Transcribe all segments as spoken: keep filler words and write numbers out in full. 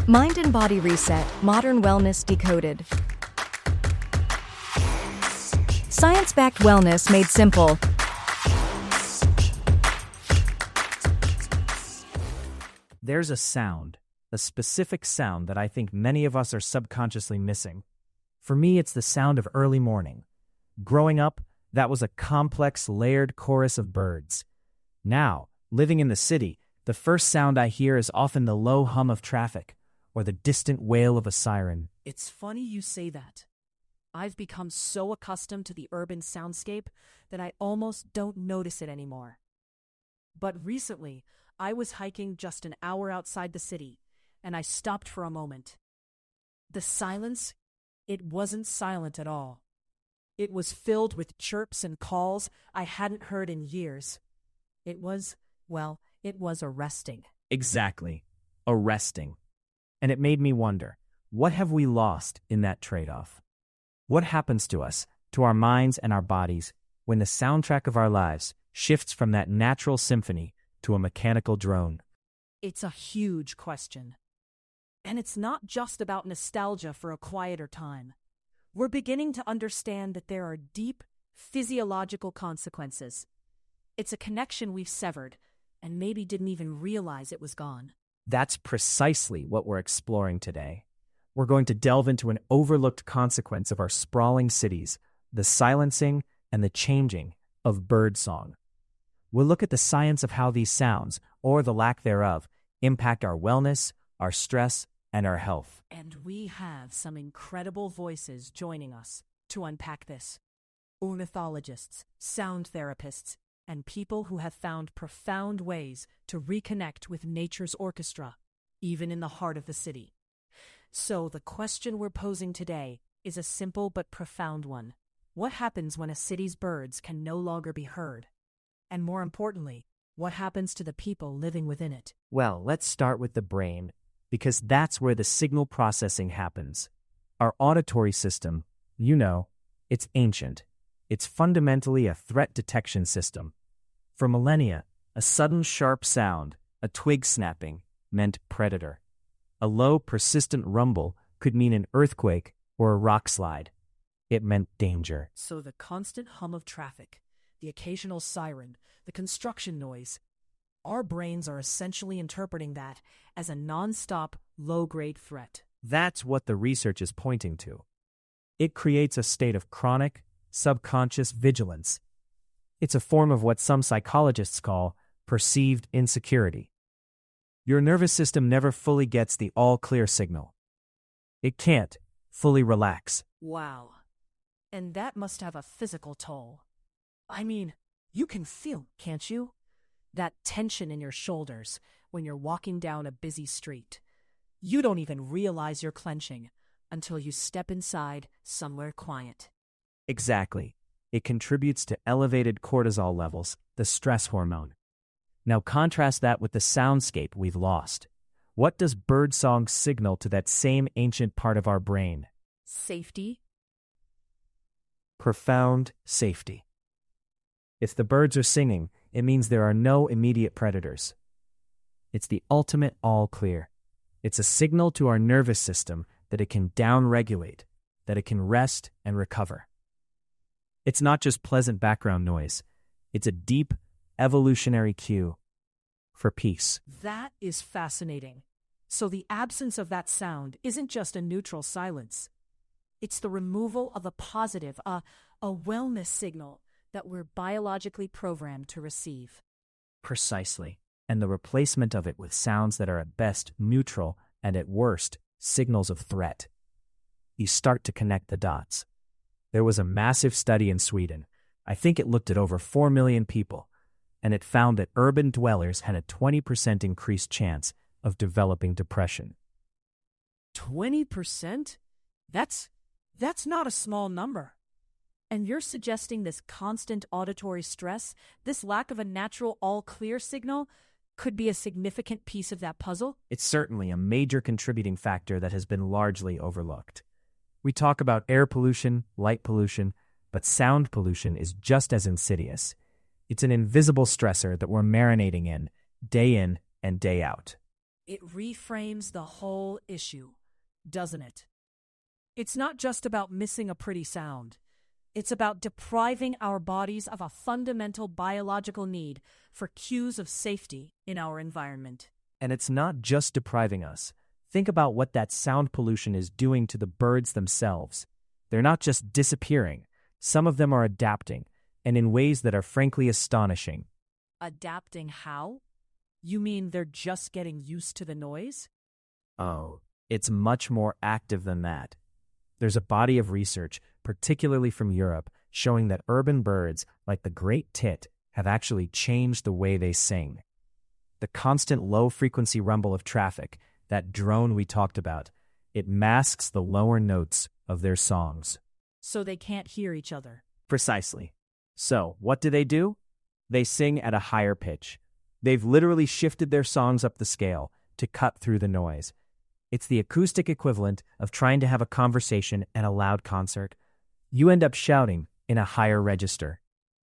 Mind and Body Reset, Modern Wellness Decoded. Science-backed wellness made simple. There's a sound, a specific sound that I think many of us are subconsciously missing. For me, it's the sound of early morning. Growing up, that was a complex, layered chorus of birds. Now, living in the city, the first sound I hear is often the low hum of traffic or the distant wail of a siren. It's funny you say that. I've become so accustomed to the urban soundscape that I almost don't notice it anymore. But recently, I was hiking just an hour outside the city, and I stopped for a moment. The silence, it wasn't silent at all. It was filled with chirps and calls I hadn't heard in years. It was, well, it was arresting. Exactly. Arresting. And it made me wonder, what have we lost in that trade-off? What happens to us, to our minds and our bodies, when the soundtrack of our lives shifts from that natural symphony to a mechanical drone? It's a huge question. And it's not just about nostalgia for a quieter time. We're beginning to understand that there are deep physiological consequences. It's a connection we've severed, and maybe didn't even realize it was gone. That's precisely what we're exploring today. We're going to delve into an overlooked consequence of our sprawling cities, the silencing and the changing of birdsong. We'll look at the science of how these sounds, or the lack thereof, impact our wellness, our stress, and our health. And we have some incredible voices joining us to unpack this. Ornithologists, sound therapists, and people who have found profound ways to reconnect with nature's orchestra, even in the heart of the city. So the question we're posing today is a simple but profound one. What happens when a city's birds can no longer be heard? And more importantly, what happens to the people living within it? Well, let's start with the brain, because that's where the signal processing happens. Our auditory system, you know, it's ancient. It's fundamentally a threat detection system. For millennia, a sudden sharp sound, a twig snapping, meant predator. A low, persistent rumble could mean an earthquake or a rock slide. It meant danger. So the constant hum of traffic, the occasional siren, the construction noise, our brains are essentially interpreting that as a non-stop, low-grade threat. That's what the research is pointing to. It creates a state of chronic, subconscious vigilance. It's a form of what some psychologists call perceived insecurity. Your nervous system never fully gets the all-clear signal. It can't fully relax. Wow. And that must have a physical toll. I mean, you can feel, can't you? That tension in your shoulders when you're walking down a busy street. You don't even realize you're clenching until you step inside somewhere quiet. Exactly. It contributes to elevated cortisol levels, the stress hormone. Now contrast that with the soundscape we've lost. What does birdsong signal to that same ancient part of our brain? Safety. Profound safety. If the birds are singing, it means there are no immediate predators. It's the ultimate all clear. It's a signal to our nervous system that it can downregulate, that it can rest and recover. It's not just pleasant background noise. It's a deep, evolutionary cue for peace. That is fascinating. So the absence of that sound isn't just a neutral silence. It's the removal of a positive, a, a wellness signal that we're biologically programmed to receive. Precisely. And the replacement of it with sounds that are at best neutral and at worst signals of threat. You start to connect the dots. There was a massive study in Sweden. I think it looked at over four million people, and it found that urban dwellers had a twenty percent increased chance of developing depression. twenty percent? That's, that's not a small number. And you're suggesting this constant auditory stress, this lack of a natural all-clear signal, could be a significant piece of that puzzle? It's certainly a major contributing factor that has been largely overlooked. We talk about air pollution, light pollution, but sound pollution is just as insidious. It's an invisible stressor that we're marinating in, day in and day out. It reframes the whole issue, doesn't it? It's not just about missing a pretty sound. It's about depriving our bodies of a fundamental biological need for cues of safety in our environment. And it's not just depriving us. Think about what that sound pollution is doing to the birds themselves. They're not just disappearing. Some of them are adapting, and in ways that are frankly astonishing. Adapting how? You mean they're just getting used to the noise? Oh, it's much more active than that. There's a body of research, particularly from Europe, showing that urban birds, like the great tit, have actually changed the way they sing. The constant low-frequency rumble of traffic, that drone we talked about, it masks the lower notes of their songs. So they can't hear each other. Precisely. So, what do they do? They sing at a higher pitch. They've literally shifted their songs up the scale to cut through the noise. It's the acoustic equivalent of trying to have a conversation at a loud concert. You end up shouting in a higher register.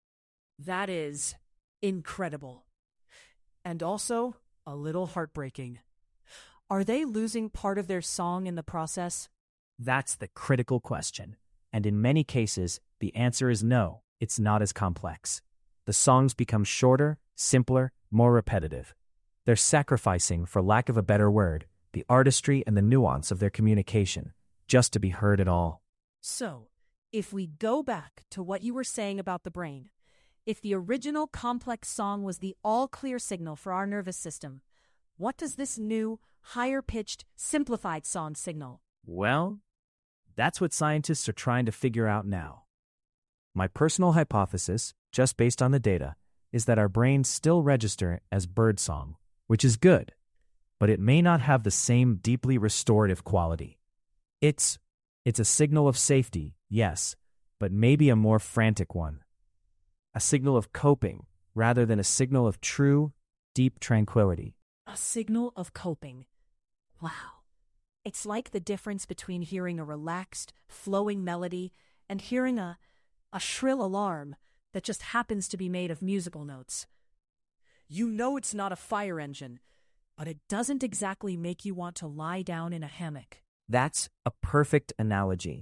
That is incredible. And also a little heartbreaking. Are they losing part of their song in the process? That's the critical question. And in many cases, the answer is no, it's not as complex. The songs become shorter, simpler, more repetitive. They're sacrificing, for lack of a better word, the artistry and the nuance of their communication, just to be heard at all. So, if we go back to what you were saying about the brain, if the original complex song was the all-clear signal for our nervous system, what does this new, higher-pitched, simplified song signal? Well, that's what scientists are trying to figure out now. My personal hypothesis, just based on the data, is that our brains still register as birdsong, which is good, but it may not have the same deeply restorative quality. It's, it's a signal of safety, yes, but maybe a more frantic one. A signal of coping, rather than a signal of true, deep tranquility. A signal of coping. Wow. It's like the difference between hearing a relaxed, flowing melody and hearing a, a shrill alarm that just happens to be made of musical notes. You know it's not a fire engine, but it doesn't exactly make you want to lie down in a hammock. That's a perfect analogy.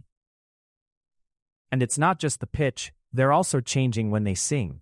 And it's not just the pitch, they're also changing when they sing.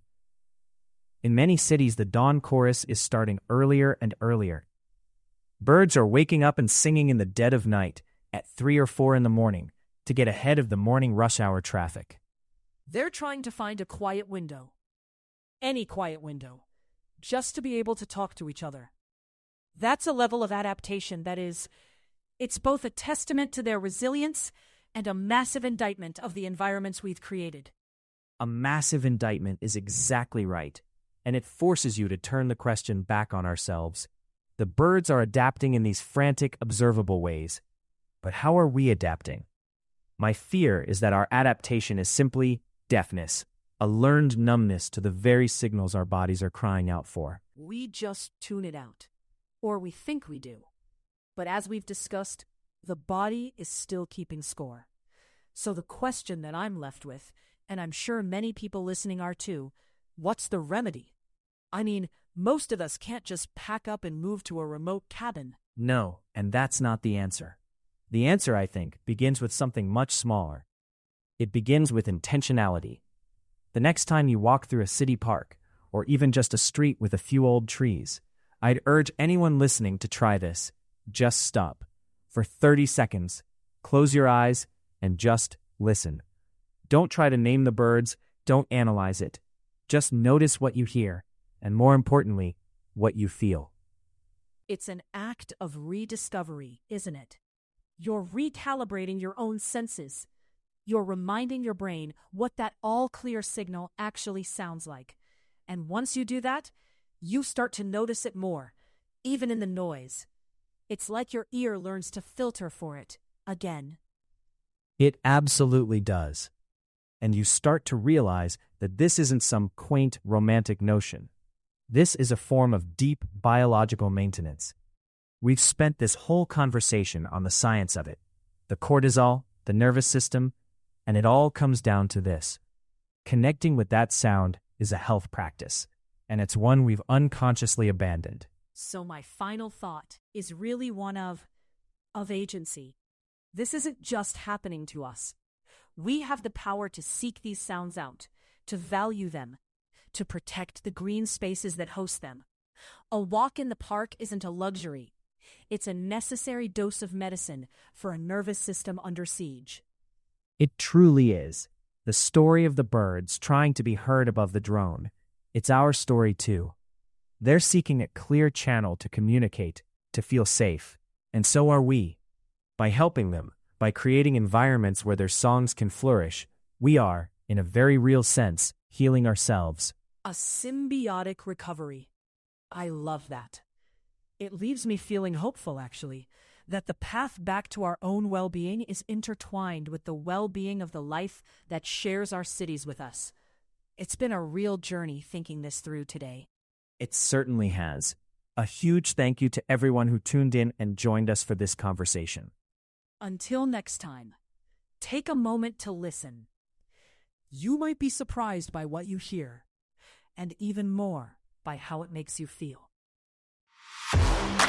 In many cities, the dawn chorus is starting earlier and earlier. Birds are waking up and singing in the dead of night, at three or four in the morning, to get ahead of the morning rush hour traffic. They're trying to find a quiet window. Any quiet window. Just to be able to talk to each other. That's a level of adaptation that is, it's both a testament to their resilience and a massive indictment of the environments we've created. A massive indictment is exactly right, and it forces you to turn the question back on ourselves. The birds are adapting in these frantic, observable ways. But how are we adapting? My fear is that our adaptation is simply deafness, a learned numbness to the very signals our bodies are crying out for. We just tune it out. Or we think we do. But as we've discussed, the body is still keeping score. So the question that I'm left with, and I'm sure many people listening are too, what's the remedy? I mean, most of us can't just pack up and move to a remote cabin. No, and that's not the answer. The answer, I think, begins with something much smaller. It begins with intentionality. The next time you walk through a city park, or even just a street with a few old trees, I'd urge anyone listening to try this. Just stop. For thirty seconds, close your eyes, and just listen. Don't try to name the birds, don't analyze it. Just notice what you hear, and more importantly, what you feel. It's an act of rediscovery, isn't it? You're recalibrating your own senses. You're reminding your brain what that all-clear signal actually sounds like. And once you do that, you start to notice it more, even in the noise. It's like your ear learns to filter for it, again. It absolutely does. And you start to realize that this isn't some quaint, romantic notion. This is a form of deep biological maintenance. We've spent this whole conversation on the science of it, the cortisol, the nervous system, and it all comes down to this. Connecting with that sound is a health practice, and it's one we've unconsciously abandoned. So my final thought is really one of, of agency. This isn't just happening to us. We have the power to seek these sounds out, to value them, to protect the green spaces that host them. A walk in the park isn't a luxury. It's a necessary dose of medicine for a nervous system under siege. It truly is. The story of the birds trying to be heard above the drone. It's our story too. They're seeking a clear channel to communicate, to feel safe. And so are we. By helping them, by creating environments where their songs can flourish, we are, in a very real sense, healing ourselves. A symbiotic recovery. I love that. It leaves me feeling hopeful, actually, that the path back to our own well-being is intertwined with the well-being of the life that shares our cities with us. It's been a real journey thinking this through today. It certainly has. A huge thank you to everyone who tuned in and joined us for this conversation. Until next time, take a moment to listen. You might be surprised by what you hear, and even more by how it makes you feel.